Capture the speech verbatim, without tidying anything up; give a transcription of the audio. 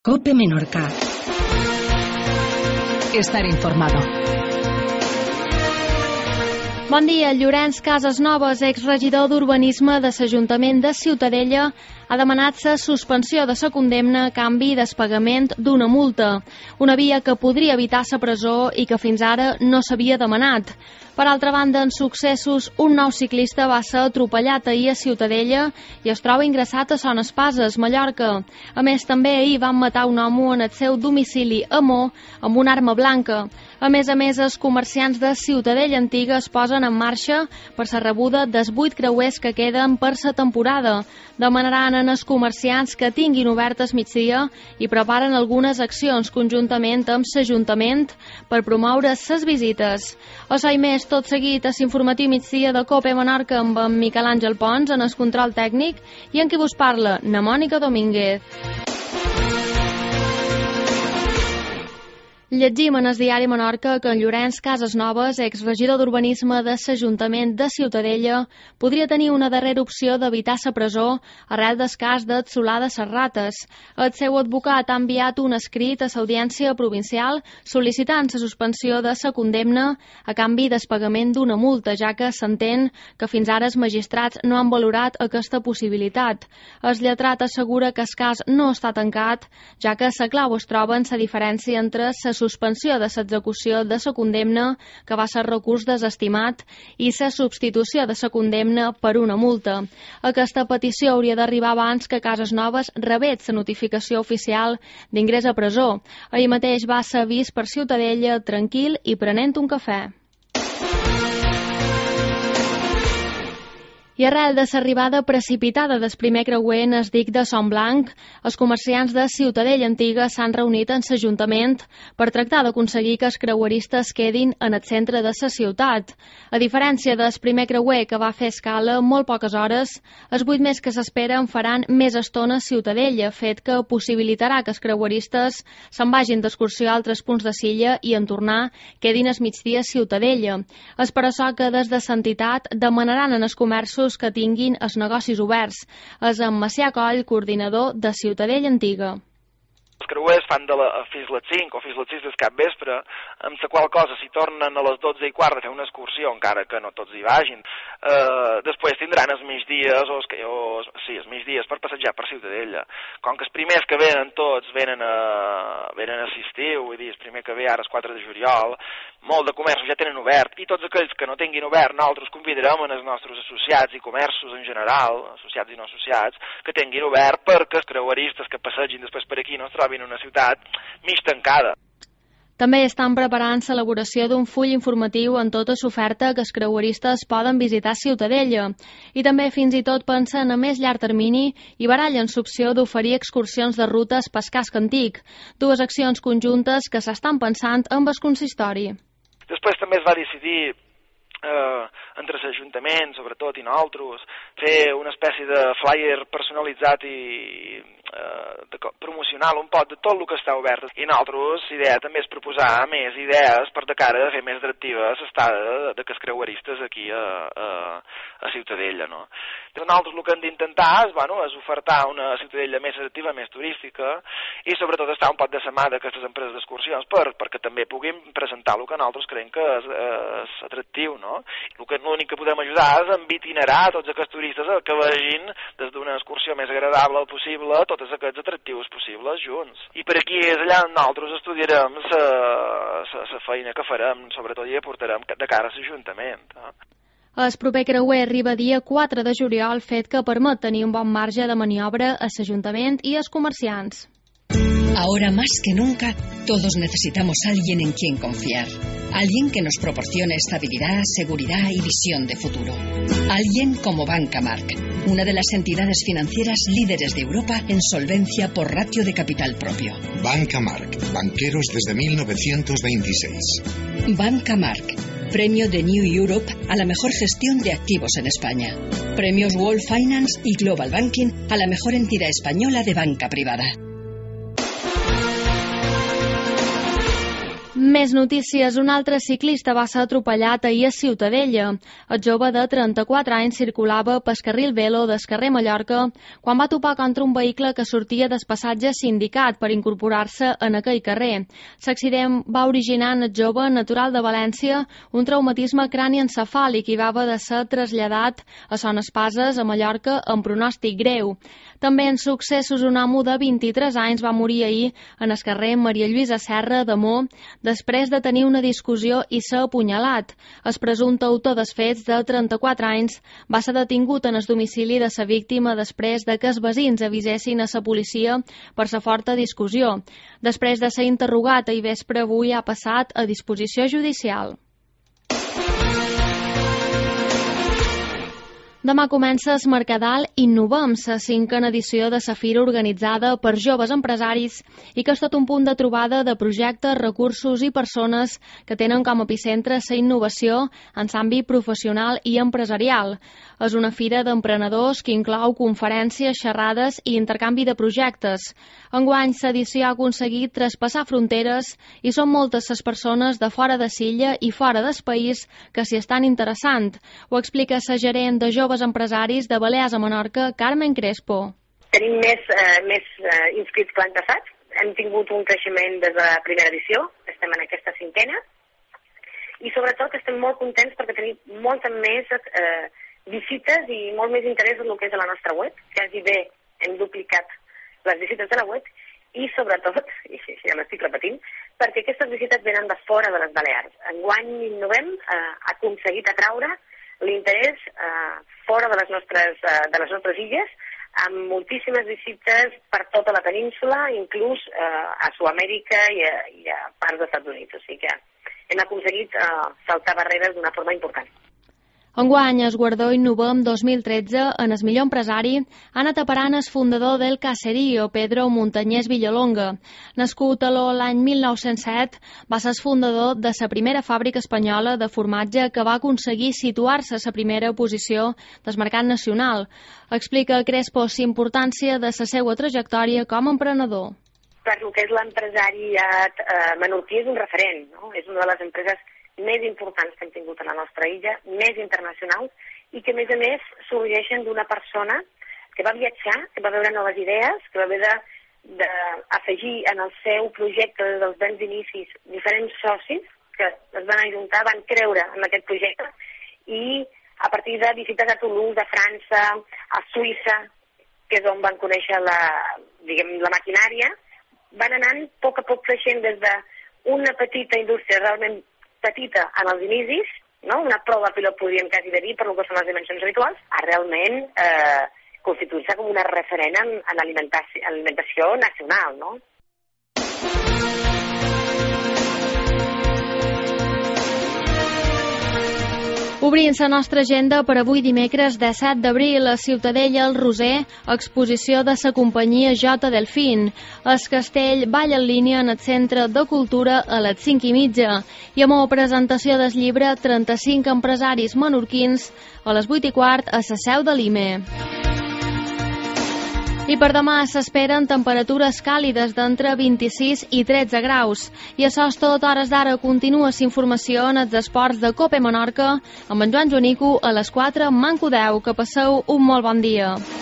COPE Menorca. Estar informado. Bon dia. Llorenç Casasnovas, exregidor d'Urbanisme de l'Ajuntament de Ciutadella, ha demanat la suspensió de la condemna a canvi despagament d'una multa, una via que podria evitar la presó i que fins ara no s'havia demanat. Per altra banda, en successos, un nou ciclista va ser atropellat ahir a Ciutadella i es troba ingressat a Son Espases, Mallorca. A més, també ahir van matar un home en el seu domicili a Mo amb una arma blanca. A més a més, els comerciants de Ciutadella Antiga es posen en marxa per la rebuda dels vuit creuers que queden per la temporada. Demanaran als comerciants que tinguin obert al migdia i preparen algunes accions conjuntament amb l'Ajuntament per promoure les visites. O sigui més, tot seguit, a l'informatiu migdia de COPE Menorca amb en Miquel Àngel Pons en el control tècnic i en qui vos parla, na Mònica Domínguez. Llegim en el diari Menorca que en Llorenç Casasnovas, exregidor d'Urbanisme de l'Ajuntament de Ciutadella, podria tenir una darrera opció d'evitar la presó arrel del cas de Solà de les Rates. El seu advocat ha enviat un escrit a l'Audiència Provincial sol·licitant la suspensió de la condemna a canvi del pagament d'una multa, ja que s'entén que fins ara els magistrats no han valorat aquesta possibilitat. El lletrat assegura que el cas no està tancat, ja que la clau es troba en la diferència entre la suspensió de l'execució de la condemna, que va ser recurs desestimat, i la substitució de la condemna per una multa. Aquesta petició hauria d'arribar abans que Casasnovas rebés la notificació oficial d'ingrés a presó. Ahir mateix va ser vist per Ciutadella tranquil i prenent un cafè. I arrel de l'arribada precipitada del primer creuer en el dic de Son Blanc, els comerciants de Ciutadella Antiga s'han reunit en l'Ajuntament per tractar d'aconseguir que els creueristes quedin en el centre de la ciutat. A diferència del primer creuer, que va fer escala molt poques hores, els vuit més que s'esperen faran més estona a Ciutadella, fet que possibilitarà que els creueristes se'n vagin d'excursió a altres punts de Silla i en tornar quedin al migdia a Ciutadella. És per això que des de l'entitat demanaran en els comerços que tinguin els negocis oberts. És en Macià Coll, coordinador de Ciutadella Antiga. Els creuers fan de la, fins les cinc o fins les sis del capvespre, amb la qual cosa si tornen a les dotze i quart a fer una excursió, encara que no tots hi vagin, eh, després tindran els migdies, o, els, o sí, els migdies per passejar per Ciutadella. Com que els primers que venen tots venen a, venen a assistir, vull dir, el primer que ve ara és quatre de juliol, molt de comerços ja tenen obert, i tots aquells que no tinguin obert, nosaltres convidarem els nostres associats i comerços en general, associats i no associats, que tinguin obert perquè els creueristes que passegin després per aquí no es trobin en una ciutat mig tancada. També estan preparant l'elaboració d'un full informatiu en tota l'oferta que els creueristes poden visitar Ciutadella. I també fins i tot pensen a més llarg termini i barallen l'opció d'oferir excursions de rutes pel casc antic, dues accions conjuntes que s'estan pensant amb el consistori. Després també es va decidir eh, entre l'Ajuntament, sobretot, i nosaltres, fer una espècie de flyer personalitzat i eh, de, promocional un pot de tot el que està obert. I nosaltres, l'idea també és proposar més idees per de cara de fer més atractiva l'estada de, de que els creueristes aquí a, a, a Ciutadella, no? Nosaltres el que hem d'intentar és, bueno, és ofertar una Ciutadella més atractiva, més turística, i sobretot estar un pot de setmana d'aquestes empreses d'excursions per, perquè també puguin presentar el que nosaltres creiem que és, és atractiu, no? L'únic que podem ajudar és en itinerar tots aquests turistes que vegin des d'una excursió més agradable possible tots aquests atractius possibles junts. I per aquí és allà on nosaltres estudiarem la feina que farem, sobretot i aportarem de cara a l'Ajuntament. No? El proper creuer arriba dia quatre de juliol, fet que permet tenir un bon marge de maniobra a l'Ajuntament i als comerciants. Ahora más que nunca, todos necesitamos a alguien en quien confiar. Alguien que nos proporcione estabilidad, seguridad y visión de futuro. Alguien como Banca Marc, una de las entidades financieras líderes de Europa en solvencia por ratio de capital propio. Banca Marc, banqueros desde mil novecientos veintiséis. Banca Marc, premio de New Europe a la mejor gestión de activos en España. Premios World Finance y Global Banking a la mejor entidad española de banca privada. Més notícies. Un altre ciclista va ser atropellat ahir a Ciutadella. El jove de trenta-quatre anys circulava pel carril Velo del carrer Mallorca quan va topar contra un vehicle que sortia del passatge Sindicat per incorporar-se en aquell carrer. L'accident va originar en el jove natural de València un traumatisme crani-encefàlic i va haver de ser traslladat a Son Espases, a Mallorca, amb pronòstic greu. També en successos un home de vint-i-tres anys va morir ahir en el carrer Maria Lluïsa Serra de Mó després de tenir una discussió i ser apunyalat. El presumpte autor dels fets, de trenta-quatre anys, va ser detingut en el domicili de la víctima després de que els veïns avisessin a la policia per la forta discussió. Després de ser interrogat ahir vespre, avui ha passat a disposició judicial. Demà comença el Mercadal Innovem, la cinquena edició de la fira organitzada per joves empresaris i que és tot un punt de trobada de projectes, recursos i persones que tenen com a epicentre la innovació en l'àmbit professional i empresarial. És una fira d'emprenedors que inclou conferències, xerrades i intercanvi de projectes. Enguany, l'edició ha aconseguit traspassar fronteres i són moltes les persones de fora de l'illa i fora del país que s'hi estan interessant. Ho explica la gerent de joves empresaris de Balears a Menorca, Carmen Crespo. Tenim més, eh, més eh, inscrits que l'any passat. Hem tingut un creixement des de la primera edició, estem en aquesta cinquena, i sobretot estem molt contents perquè tenim moltes més eh, visites i molt més interès en el que és a la nostra web. Quasi bé hem duplicat les visites de la web i sobretot, i ja m'estic repetint, perquè aquestes visites venen de fora de les Balears. Enguany Innovem eh, ha aconseguit atraure l'interès eh, fora de les, nostres, eh, de les nostres illes, amb moltíssimes visites per tota la península, inclús eh, a Sud-amèrica i, i a parts dels Estats Units. O sigui que hem aconseguit eh, saltar barreres d'una forma important. Enguany, el guardó Innovem dos mil tretze, en el millor empresari, ha anat aparant el fundador del Caserío, Pedro Montañés Villalonga. Nascut a l'any mil nou-cents set, va ser el fundador de la primera fàbrica espanyola de formatge que va aconseguir situar-se a la primera posició del mercat nacional. Explica Crespo la importància de la seva trajectòria com a emprenedor. Per lo que és l'empresariat eh, menorquí és un referent, no? És una de les empreses més importants que hem tingut a la nostra illa, més internacionals, i que, a més a més, sorgeixen d'una persona que va viatjar, que va veure noves idees, que va haver d'afegir en el seu projecte des dels bens d'inicis diferents socis que es van ajuntar, van creure en aquest projecte, i a partir de visites a Toulouse, a França, a Suïssa, que és on van conèixer la, diguem, la maquinària, van anant a poc a poc creixent des d'una petita indústria realment petita en els inicis, no? Una prova pilot podríem quasi dir per lo que són les dimensions habituals, a realment eh, constituir-se com una referent en, en alimentació, alimentació nacional, no? Obrint la nostra agenda per avui dimecres disset d'abril a Ciutadella, al Roser, exposició de la companyia J. Delfín. El castell balla en línia en el Centre de Cultura a les cinc i mitja. I amb presentació del llibre trenta-cinc empresaris menorquins a les vuit i quart a la seu de l'I M E. I per demà s'esperen temperatures càlides d'entre vint-i-sis i tretze graus. I això és tot. Hores d'ara continua la informació en els esports de Cope Menorca amb en Joan Joanico a les quatre, Manco deu. Que passeu un molt bon dia.